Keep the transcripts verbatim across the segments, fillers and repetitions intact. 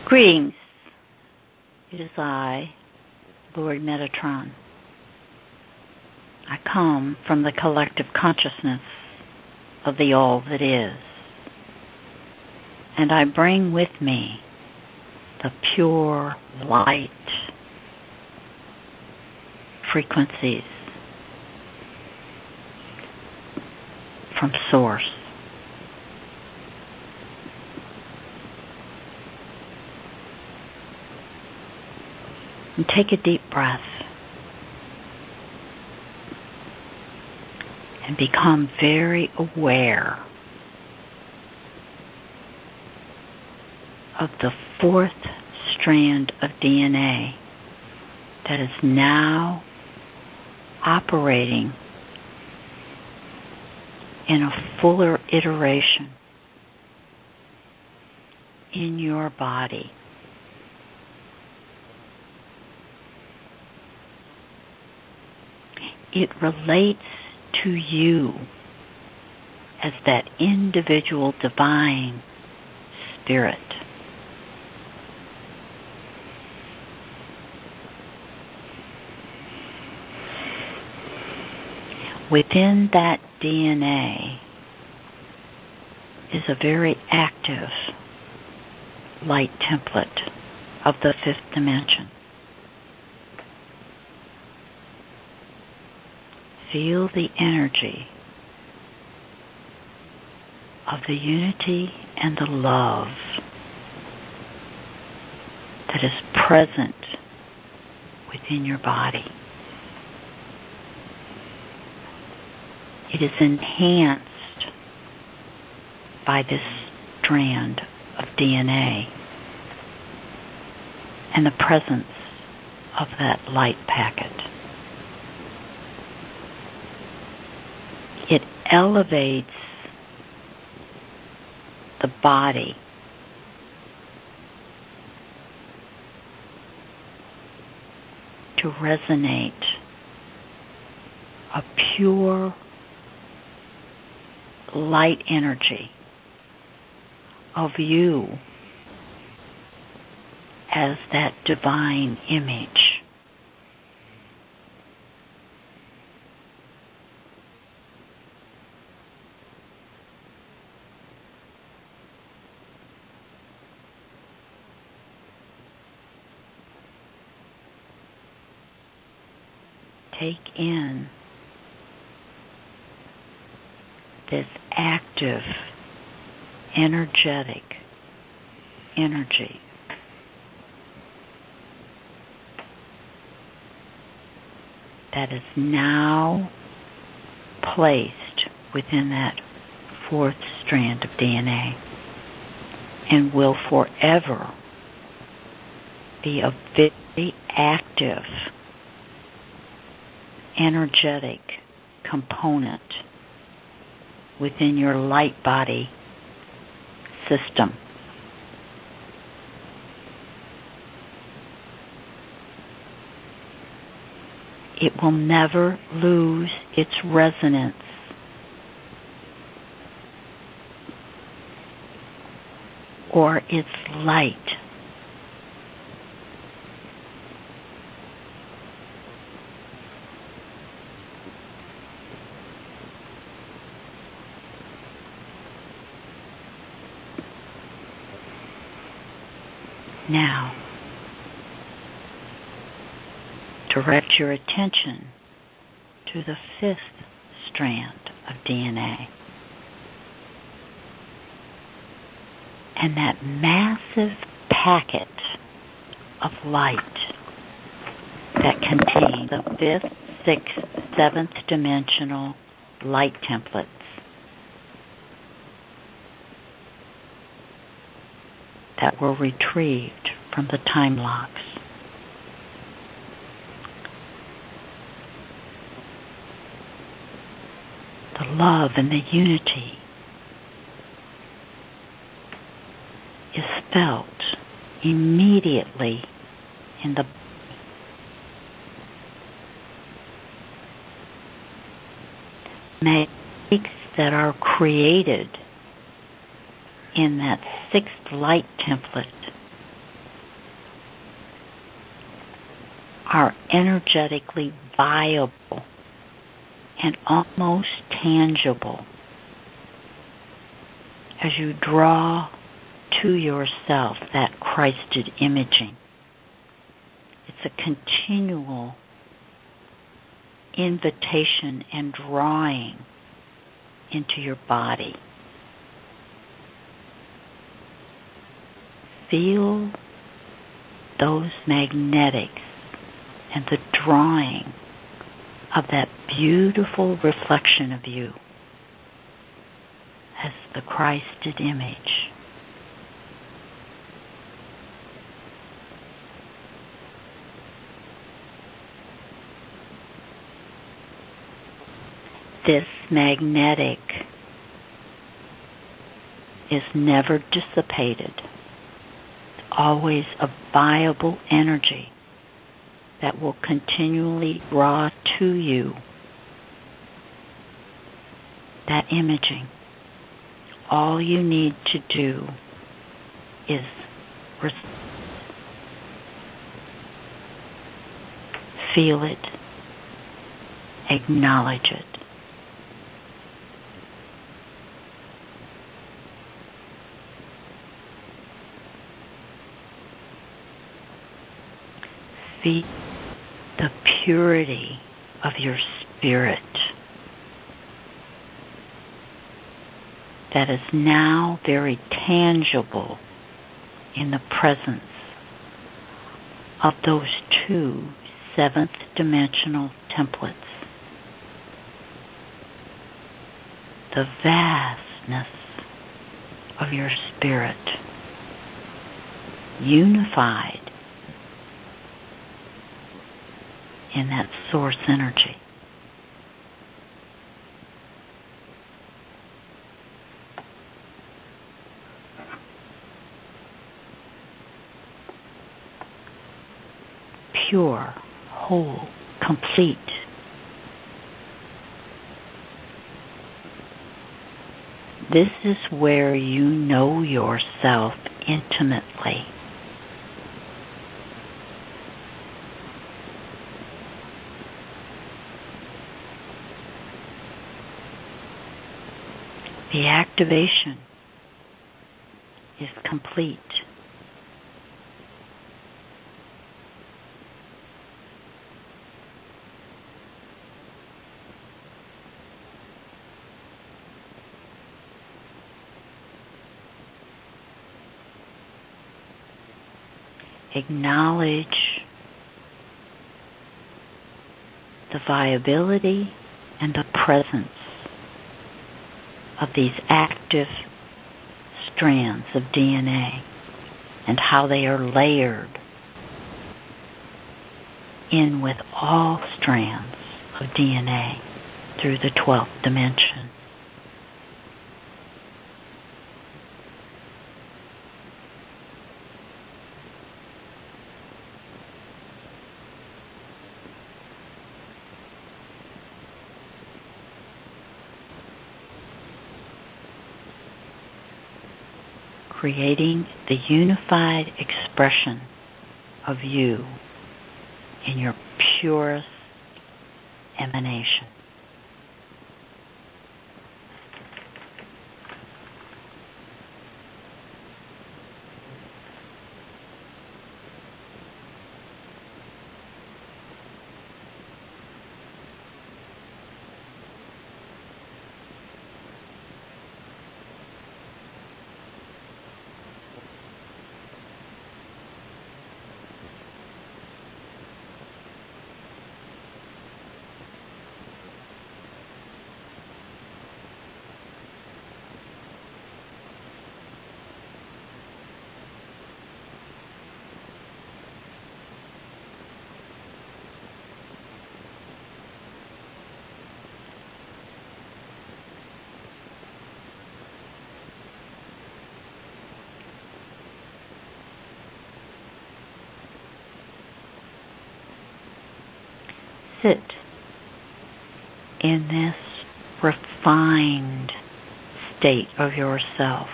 Greetings. It is I, Lord Metatron. I come from the collective consciousness of the All that is, and I bring with me the pure light frequencies from Source. And take a deep breath and become very aware of the fourth strand of D N A that is now operating in a fuller iteration in your body. It relates to you as that individual divine spirit. Within that D N A is a very active light template of the fifth dimension. Feel the energy of the unity and the love that is present within your body. It is enhanced by this strand of D N A and the presence of that light packet. It elevates the body to resonate a pure light energy of you as that divine image. Take in this active, energetic energy that is now placed within that fourth strand of D N A and will forever be a very active, energetic component within your light body system. It will never lose its resonance or its light. Now, direct your attention to the fifth strand of D N A. And that massive packet of light that contains the fifth, sixth, seventh dimensional light templates. That were retrieved from the time locks. The love and the unity is felt immediately in the magics that are created in that sixth light template are energetically viable and almost tangible as you draw to yourself that Christed imaging. It's a continual invitation and drawing into your body. Feel those magnetics and the drawing of that beautiful reflection of you as the Christed image. This magnetic is never dissipated. It's always a viable energy that will continually draw to you that imaging. All you need to do is receive, feel it, acknowledge it. Feel the purity of your spirit that is now very tangible in the presence of those two seventh dimensional templates. The vastness of your spirit, unified in that source energy. Pure, whole, complete. This is where you know yourself intimately. The activation is complete. Acknowledge the viability and the presence of these active strands of D N A and how they are layered in with all strands of D N A through the twelfth dimension. Creating the unified expression of you in your purest emanation. Sit in this refined state of yourself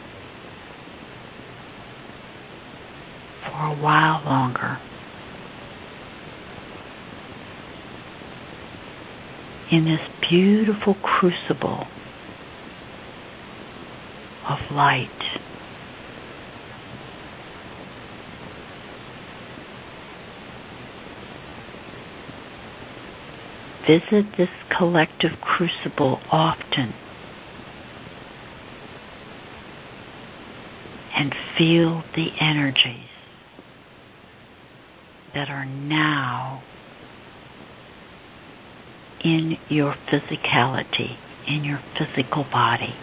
for a while longer. in this beautiful crucible of light. Visit this collective crucible often and feel the energies that are now in your physicality, in your physical body.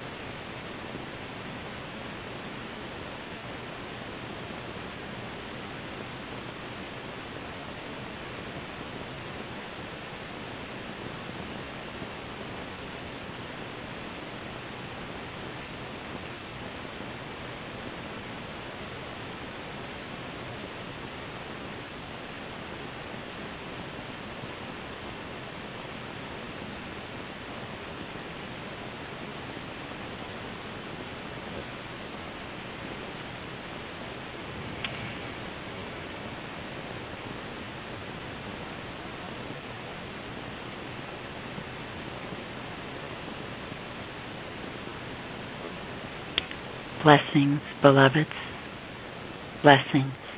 Blessings, beloveds. Blessings.